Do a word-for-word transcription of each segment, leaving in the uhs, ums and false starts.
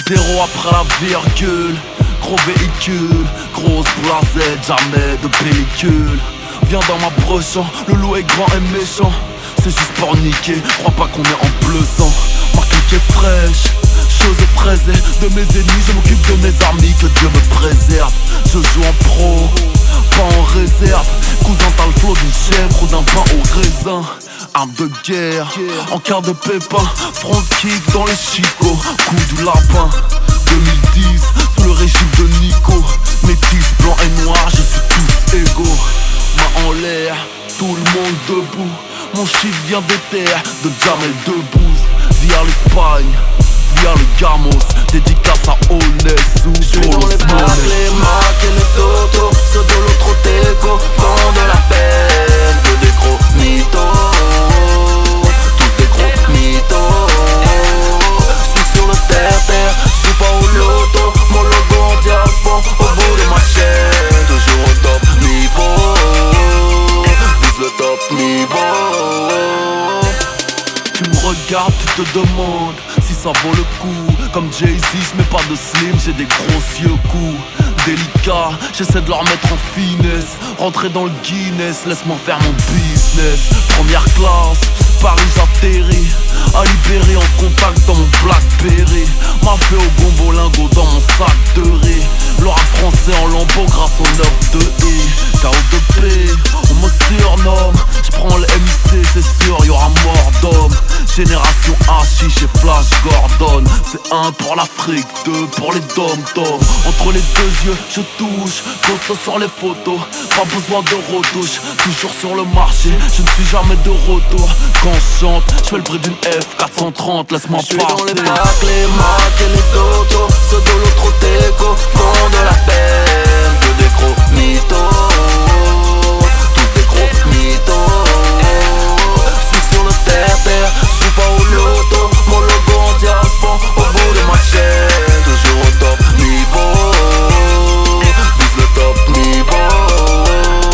Zéro après la virgule, gros véhicule, grosse blasette, jamais de pellicule. Viens dans ma broche, le loup est grand et méchant. C'est juste pour niquer, crois pas qu'on est en bleu sang. Ma clique est fraîche, chose fraisée. De mes ennemis, je m'occupe de mes amis, que Dieu me préserve. Je joue en pro, pas en réserve. Cousin t'as le flow d'une chèvre ou d'un pain au raisin. Arme de guerre, en cas de pépin. Front kick dans les chicots, coup du lapin. deux mille dix, sous le régime de Nico. Métis, blanc et noir, je suis tous égaux. Main en l'air, tout le monde debout. Mon shit vient des terres de Jamel Debbouze. Via l'Espagne, via le Gamos. Dédicace à Onesou. J'suis dans les bacs, les Mac et les autos. Ceux de l'autre déco font de la peine. Que des gros mythos, tous des gros mythos. J'suis sur le terre-terre, j'joue pas au loto. Mon logo en diaspora au bout de ma chaîne. Toujours au top niveau, vise le top niveau. Tu me regardes, tu te demandes si ça vaut le coup. Comme Jay-Z, j'mets pas de slim, j'ai des gros yeux coups. Délicat, j'essaie de leur mettre en finesse. Rentrer dans le Guinness, laisse-moi faire mon business. Première classe, Paris j'atterris. À Libéry en contact dans mon Blackberry. M'a fait au gombolingo dans mon sac de riz. Le rap français en lambeau grâce au neuf de I. K O de P, on me surnomme. J'prends le M I C, c'est sûr, y'aura mort d'homme. Génération Hachiche et Flash Gordon. C'est un pour l'Afrique, deux pour les dom-toms. Entre les deux yeux, je touche, costaud sur les photos. Pas besoin de retouche, toujours sur le marché. Je ne suis jamais de retour. Quand je chante, je fais le bruit d'une F quatre cent trente, laisse-moi passer. J'suis dans les bacs, les Mac et les autos. Ceux de l'autre déco font de la peine. Que des gros mythos, tous des gros mythos. J'suis sur le terre-terre, j'joue pas au loto. Mon logo en diaspora au bout de ma chaîne. Toujours au top niveau, vise le top niveau.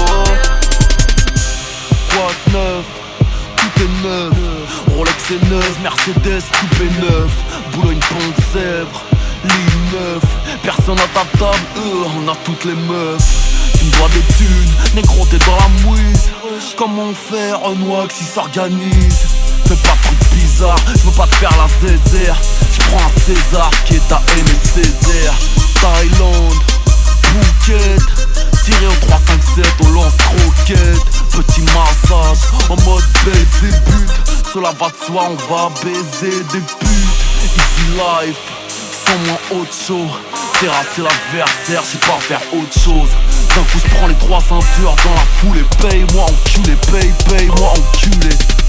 Quoi de neuf, tout est neuf. Rolex est neuf, Mercedes coupe est neuf. Boulogne pont de Sèvres, ligne neuf. Personne à ta table, euh, on a toutes les meufs. Tu me dois des thunes, négro t'es dans la mouise. Comment faire un noix qui s'organise? Fais pas de trucs bizarres, j'veux pas te faire la zézère. J'prends un César qui est à Aimé Césaire. Thaïlande, Phuket, tiré au trois cinq sept, au lance-roquette. Petit massage, en mode baiser but. Cela va de soi, on va baiser des putes. Easy life, sans moins autre chose. Terrasser l'adversaire, j'sais pas faire autre chose. D'un coup j'prends les trois ceintures dans la foule et paye-moi enculé, paye, paye-moi enculé.